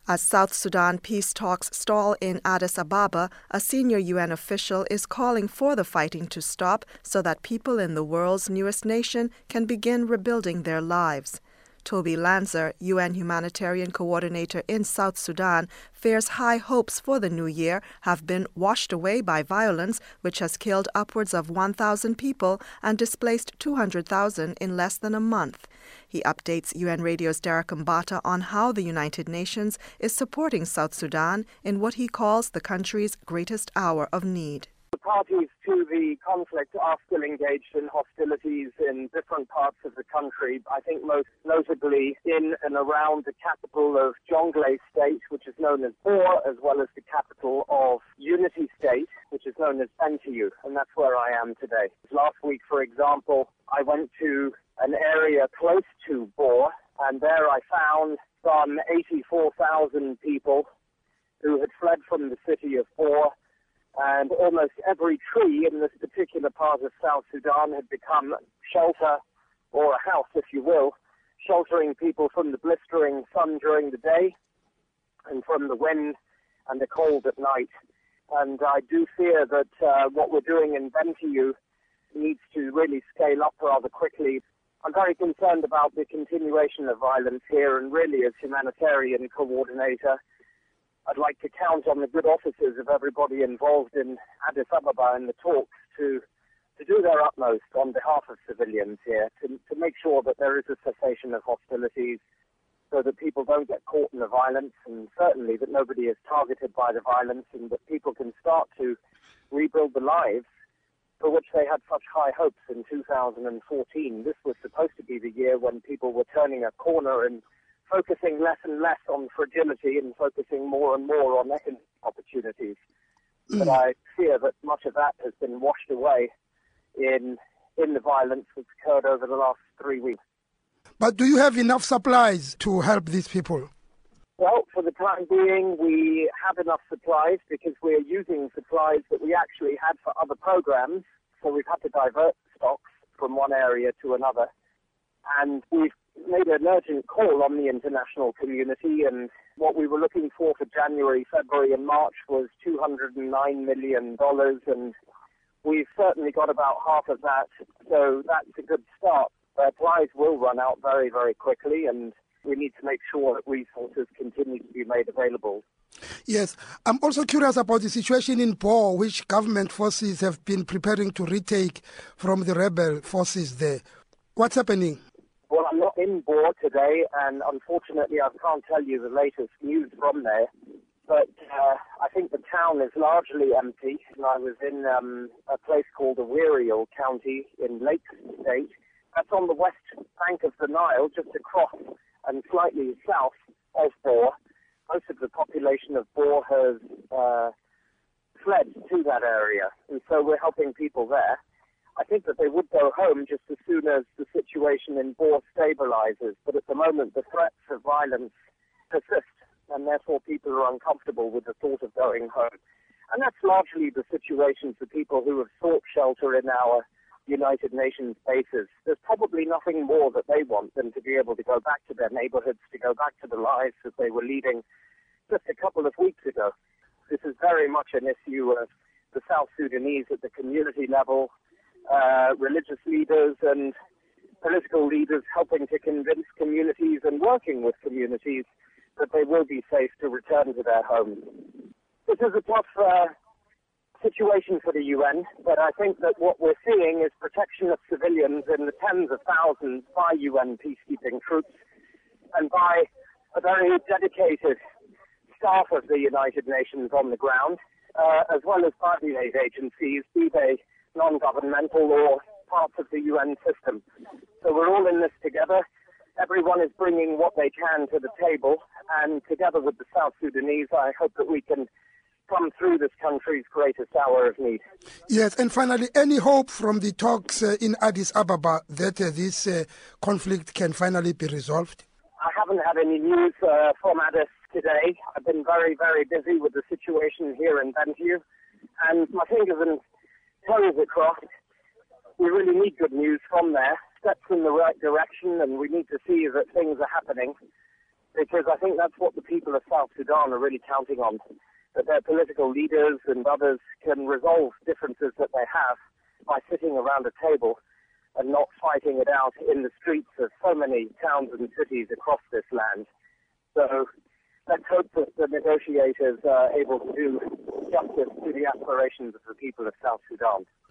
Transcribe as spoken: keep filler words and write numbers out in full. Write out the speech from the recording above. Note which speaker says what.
Speaker 1: As South Sudan peace talks stall in Addis Ababa, a senior U N official is calling for the fighting to stop so that people in the world's newest nation can begin rebuilding their lives. Toby Lanzer, U N humanitarian coordinator in South Sudan, fears high hopes for the new year have been washed away by violence, which has killed upwards of one thousand people and displaced two hundred thousand in less than a month. He updates U N Radio's Derek Mbata on how the United Nations is supporting South Sudan in what he calls the country's greatest hour of need.
Speaker 2: The parties to the conflict are still engaged in hostilities in different parts of the country. I think most notably in and around the capital of Jonglei State, which is known as Bor, as well as the capital of Unity State, which is known as Bentiu, and that's where I am today. Last week, for example, I went to an area close to Bor, and there I found some eighty-four thousand people who had fled from the city of Bor. And almost every tree in this particular part of South Sudan had become shelter, or a house, if you will, sheltering people from the blistering sun during the day and from the wind and the cold at night. And I do fear that uh, what we're doing in Bentiu needs to really scale up rather quickly. I'm very concerned about the continuation of violence here, and really as humanitarian coordinator, I'd like to count on the good offices of everybody involved in Addis Ababa in the talks to to do their utmost on behalf of civilians here, to, to make sure that there is a cessation of hostilities so that people don't get caught in the violence, and certainly that nobody is targeted by the violence, and that people can start to rebuild the lives for which they had such high hopes in two thousand fourteen. This was supposed to be the year when people were turning a corner and focusing less and less on fragility and focusing more and more on economic opportunities. Mm. But I fear that much of that has been washed away in in the violence that's occurred over the last three weeks.
Speaker 3: But do you have enough supplies to help these people?
Speaker 2: Well, for the time being, we have enough supplies because we're using supplies that we actually had for other programs. So we've had to divert stocks from one area to another. And we've made an urgent call on the international community, and what we were looking for for January, February and March was two hundred nine million dollars, and we've certainly got about half of that, so that's a good start. Supplies will run out very, very quickly, and we need to make sure that resources continue to be made available.
Speaker 3: Yes, I'm also curious about the situation in Bor, which government forces have been preparing to retake from the rebel forces there. What's happening?
Speaker 2: Well, I'm not in Bor today, and unfortunately I can't tell you the latest news from there. But uh, I think the town is largely empty. And I was in um, a place called Awirial County in Lake State. That's on the west bank of the Nile, just across and slightly south of Bor. Most of the population of Bor has uh, fled to that area, and so we're helping people there. I think that they would go home just as soon as the situation in Bor stabilizes, but at the moment the threats of violence persist, and therefore people are uncomfortable with the thought of going home. And that's largely the situation for people who have sought shelter in our United Nations bases. There's probably nothing more that they want than to be able to go back to their neighborhoods, to go back to the lives that they were leading just a couple of weeks ago. This is very much an issue of the South Sudanese at the community level, Uh, religious leaders and political leaders helping to convince communities and working with communities that they will be safe to return to their homes. This is a tough uh, situation for the U N, but I think that what we're seeing is protection of civilians in the tens of thousands by U N peacekeeping troops and by a very dedicated staff of the United Nations on the ground, uh, as well as by the aid agencies, be they non-governmental or parts of the U N system. So we're all in this together. Everyone is bringing what they can to the table, and together with the South Sudanese, I hope that we can come through this country's greatest hour of need.
Speaker 3: Yes, and finally, any hope from the talks uh, in Addis Ababa that uh, this uh, conflict can finally be resolved?
Speaker 2: I haven't had any news uh, from Addis today. I've been very, very busy with the situation here in Bentiu, and my fingers and toes are crossed. We really need good news from there, steps in the right direction, and we need to see that things are happening. because I think that's what the people of South Sudan are really counting on, that their political leaders and others can resolve differences that they have by sitting around a table and not fighting it out in the streets of so many towns and cities across this land. So let's hope that the negotiators are able to do justice to the aspirations of the people of South Sudan.